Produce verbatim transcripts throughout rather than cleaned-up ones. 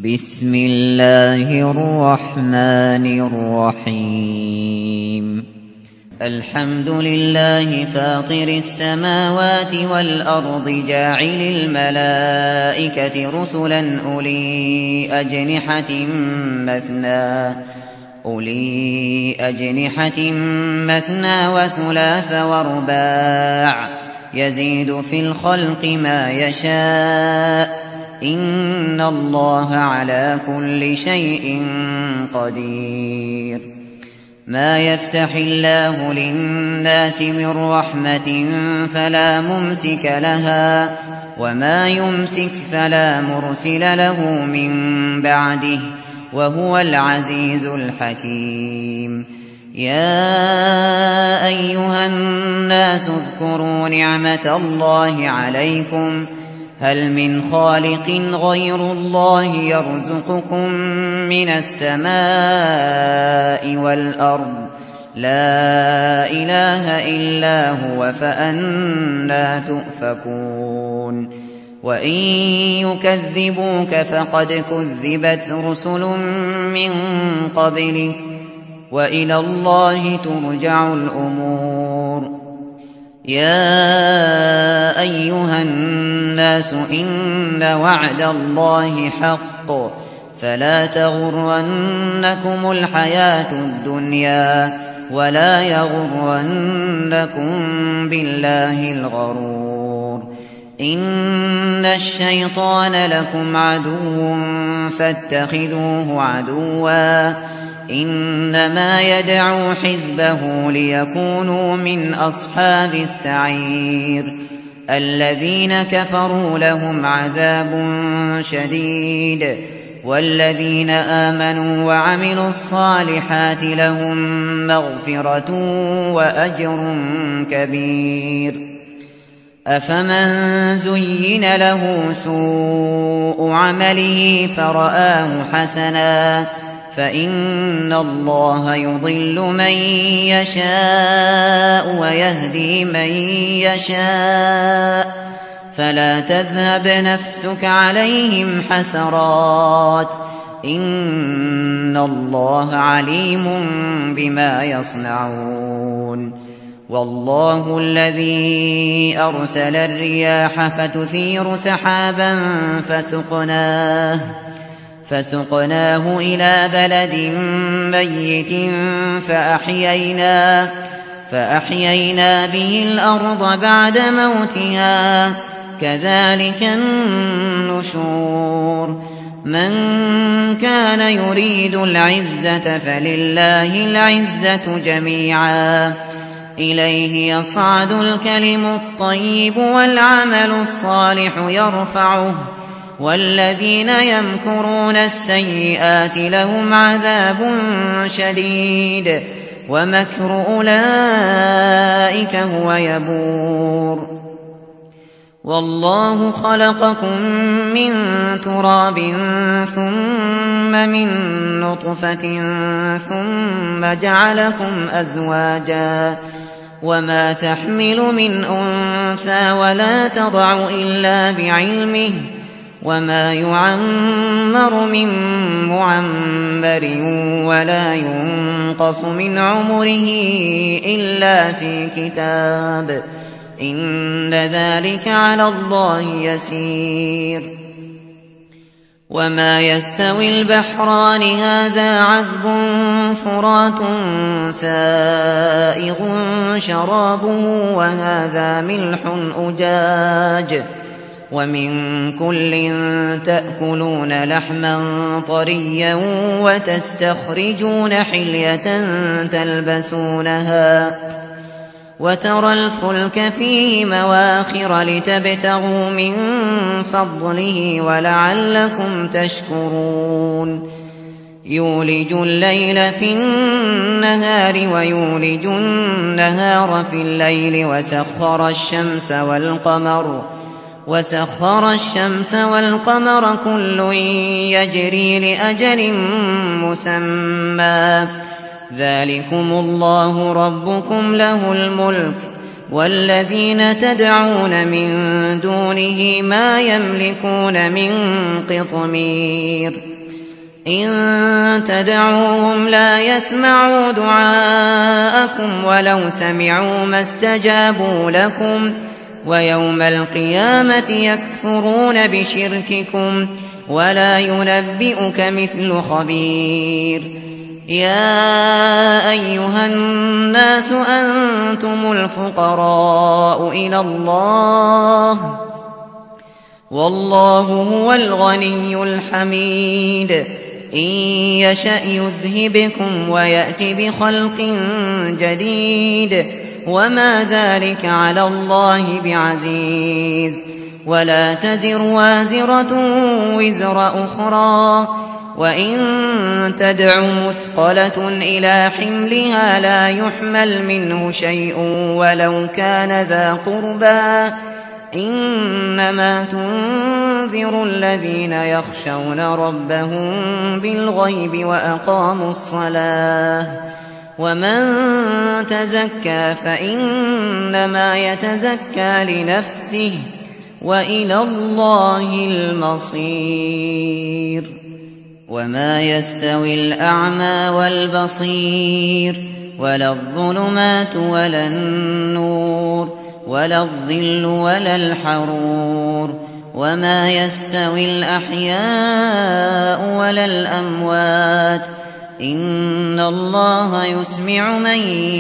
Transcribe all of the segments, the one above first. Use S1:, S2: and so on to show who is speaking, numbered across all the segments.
S1: بسم الله الرحمن الرحيم الحمد لله فاطر السماوات والأرض جاعل الملائكة رسلا أولي أجنحة مثنى أولي أجنحة مثنى وثلاث ورباع يزيد في الخلق ما يشاء إن الله على كل شيء قدير ما يفتح الله للناس من رحمة فلا ممسك لها وما يمسك فلا مرسل له من بعده وهو العزيز الحكيم يا أيها الناس اذكروا نعمة الله عليكم هل من خالق غير الله يرزقكم من السماء والأرض لا إله إلا هو فأنى تؤفكون وإن يكذبوك فقد كذبت رسل من قبلك وإلى الله ترجع الأمور يا أيها الناس إن وعد الله حق فلا تغرنكم الحياة الدنيا ولا يغرنكم بالله الغرور إن الشيطان لكم عدو فاتخذوه عدوا إنما يدعو حزبه ليكونوا من أصحاب السعير الذين كفروا لهم عذاب شديد والذين آمنوا وعملوا الصالحات لهم مغفرة وأجر كبير أفمن زين له سوء عمله فرآه حسنا فإن الله يضل من يشاء ويهدي من يشاء فلا تذهب نفسك عليهم حسرات إن الله عليم بما يصنعون والله الذي أرسل الرياح فتثير سحابا فسقناه فسقناه إلى بلد ميت فأحيينا, فأحيينا به الأرض بعد موتها كذلك النشور من كان يريد العزة فلله العزة جميعا إليه يصعد الكلم الطيب والعمل الصالح يرفعه والذين يمكرون السيئات لهم عذاب شديد ومكر أولئك هو يبور والله خلقكم من تراب ثم من نطفة ثم جعلكم أزواجا وما تحمل من أنثى ولا تضع إلا بعلمه وما يعمر من معمر ولا ينقص من عمره إلا في كتاب إن ذلك على الله يسير وما يستوي البحران هذا عذب فرات سائغ شرابه وهذا ملح أجاج ومن كل تأكلون لحما طريا وتستخرجون حلية تلبسونها وترى الفلك فيه مواخر لتبتغوا من فضله ولعلكم تشكرون يولج الليل في النهار ويولج النهار في الليل وسخر الشمس والقمر وسخر الشمس والقمر كل يجري لأجل مسمى ذلكم الله ربكم له الملك والذين تدعون من دونه ما يملكون من قطمير إن تدعوهم لا يسمعوا دعاءكم ولو سمعوا ما استجابوا لكم ويوم القيامة يكفرون بشرككم ولا ينبئك مثل خبير يا أيها الناس أنتم الفقراء إلى الله والله هو الغني الحميد إن يشأ يذهبكم ويأت بخلق جديد وما ذلك على الله بعزيز ولا تزر وازرة وزر أخرى وإن تدع مثقلة إلى حملها لا يحمل منه شيء ولو كان ذا قربى إنما تنذر الذين يخشون ربهم بالغيب وأقاموا الصلاة ومن تزكى فإنما يتزكى لنفسه وإلى الله المصير وما يستوي الأعمى والبصير ولا الظلمات ولا النور ولا الظل ولا الحرور وما يستوي الأحياء ولا الأموات إن الله يسمع من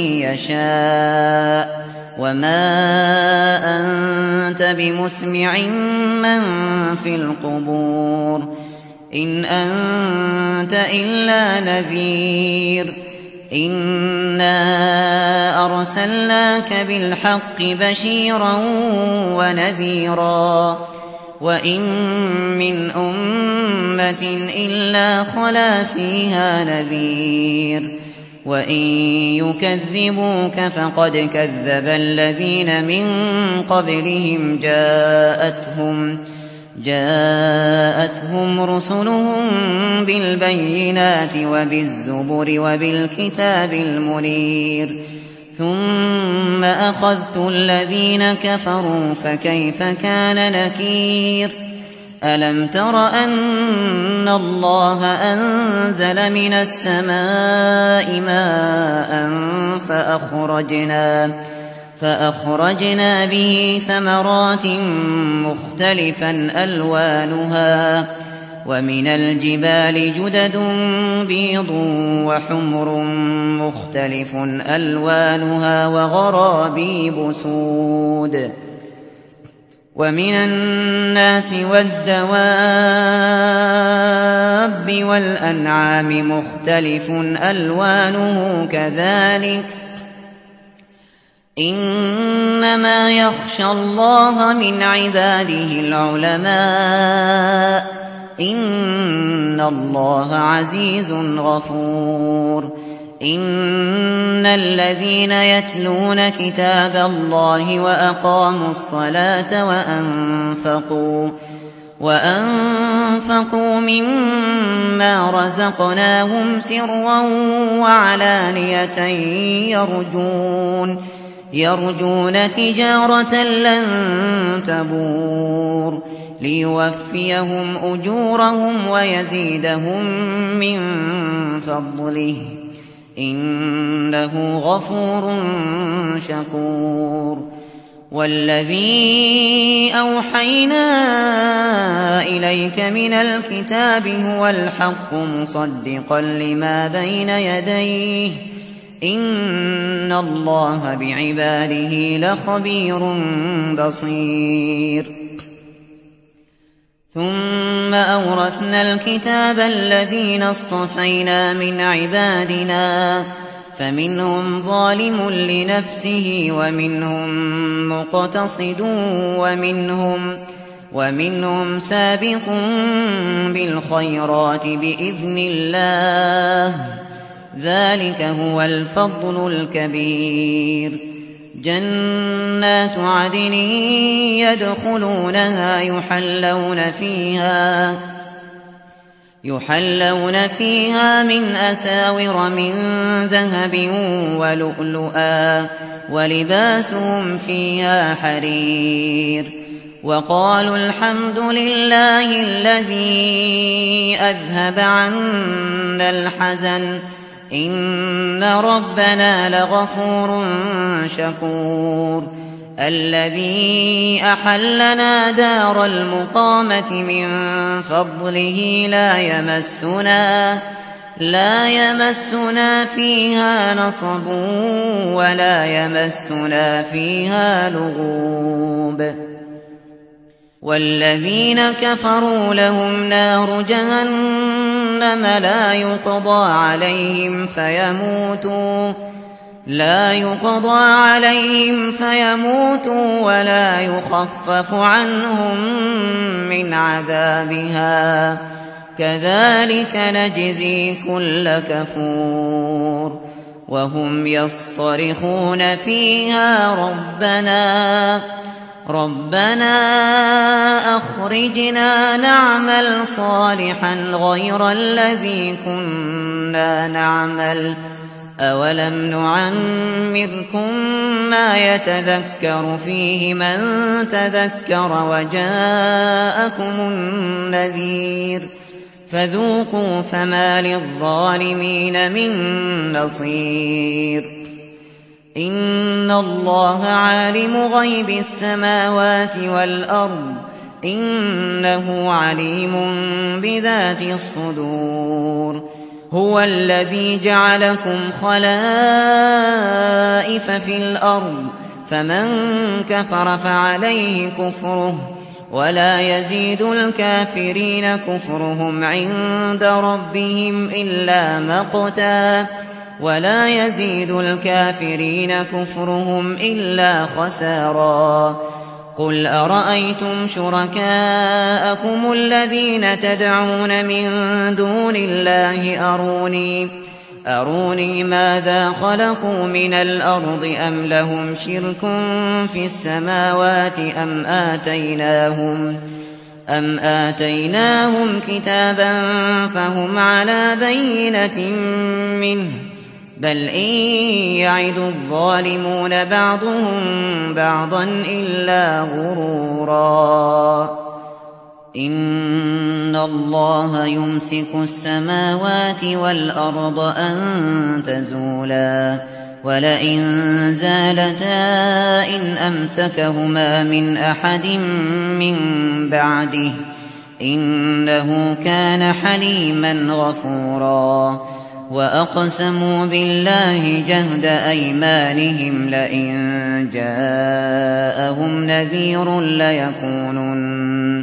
S1: يشاء وما أنت بمسمع من في القبور إن أنت إلا نذير إنا أرسلناك بالحق بشيرا ونذيرا وإن من أمة إلا خلا فيها نذير وإن يكذبوك فقد كذب الذين من قبلهم جاءتهم جاءتهم رسلهم بالبينات وبالزبر وبالكتاب المنير ثم أخذت الذين كفروا فكيف كان نكير ألم تر أن الله أنزل من السماء ماء فأخرجنا فأخرجنا به ثمرات مختلفا ألوانها ومن الجبال جدد بيض وحمر مختلف ألوانها وغرابيب سود ومن الناس والدواب والأنعام مختلف ألوانه كذلك إنما يخشى الله من عباده العلماء إن الله عزيز غفور إن الذين يتلون كتاب الله وأقاموا الصلاة وأنفقوا وأنفقوا مما رزقناهم سرا وعلانية يرجون يرجون تجارة لن تبور ليوفيهم أجورهم ويزيدهم من فضله إنه غفور شكور والذي أوحينا إليك من الكتاب هو الحق مصدقا لما بين يديه إن الله بعباده لخبير بصير ثم أورثنا الكتاب الذين اصطفينا من عبادنا فمنهم ظالم لنفسه ومنهم مقتصد ومنهم ومنهم سابق بالخيرات بإذن الله ذلك هو الفضل الكبير جنات عدن يدخلونها يحلون فيها يحلون فيها من أساور من ذهب ولؤلؤا ولباسهم فيها حرير وقالوا الحمد لله الذي أذهب عنا الحزن إن ربنا لغفور شكور الذي أحلنا دار المقامة من فضله لا يمسنا لا يمسنا فيها نصب ولا يمسنا فيها لغوب والذين كفروا لهم نار جهنم لا يقضى عليهم فيموتوا لا يقضى عليهم فيموتوا ولا يخفف عنهم من عذابها كذلك نجزي كل كفور وهم يصطرخون فيها ربنا ربنا أخرجنا نعمل صالحا غير الذي كنا نعمل أولم نعمركم ما يتذكر فيه من تذكر وجاءكم النذير فذوقوا فما للظالمين من نصير إن الله عالم غيب السماوات والأرض إنه عليم بذات الصدور هو الذي جعلكم خلائف في الأرض فمن كفر فعليه كفره ولا يزيد الكافرين كفرهم عند ربهم إلا مقتا ولا يزيد الكافرين كفرهم إلا خسارا قل أرأيتم شركاءكم الذين تدعون من دون الله أروني أروني ماذا خلقوا من الأرض أم لهم شرك في السماوات أم آتيناهم أم آتيناهم كتابا فهم على بينة منه بل إن يعد الظالمون بعضهم بعضا إلا غرورا إن الله يمسك السماوات والأرض أن تزولا ولئن زالتا إن أمسكهما من أحد من بعده إنه كان حليما غفورا وأقسموا بالله جهد أيمانهم لئن جاءهم نذير ليكونن,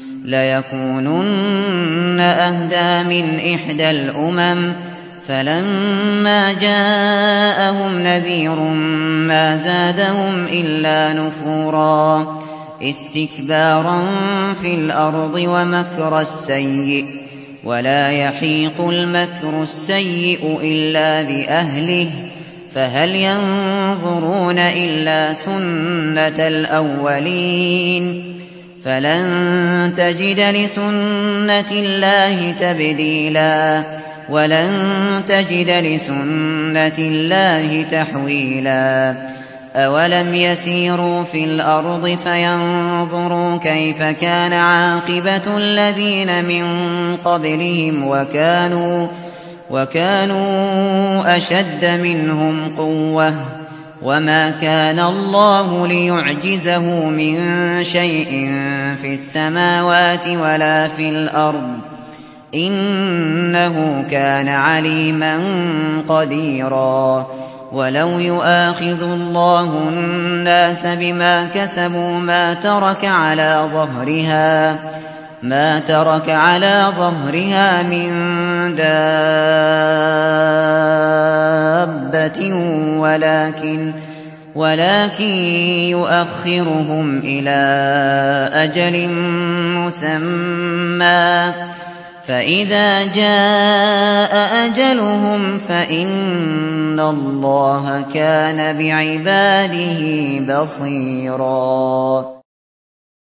S1: ليكونن أهدى من إحدى الأمم فلما جاءهم نذير ما زادهم إلا نفورا استكبارا في الأرض ومكر السيء ولا يحيق المكر السيء إلا بأهله فهل ينظرون إلا سنة الأولين فلن تجد لسنة الله تبديلا ولن تجد لسنة الله تحويلا أولم يسيروا في الأرض فينظروا كيف كان عاقبة الذين من قبلهم وكانوا, وكانوا أشد منهم قوة وما كان الله ليعجزه من شيء في السماوات ولا في الأرض إنه كان عليما قديرا ولو يؤاخذ الله الناس بما كسبوا ما ترك على ظهرها ما ترك على ظهرها من دابة ولكن ولكن يؤخرهم إلى أجل مسمى فإذا جاء أجلهم فإن الله كان بعباده بصيرا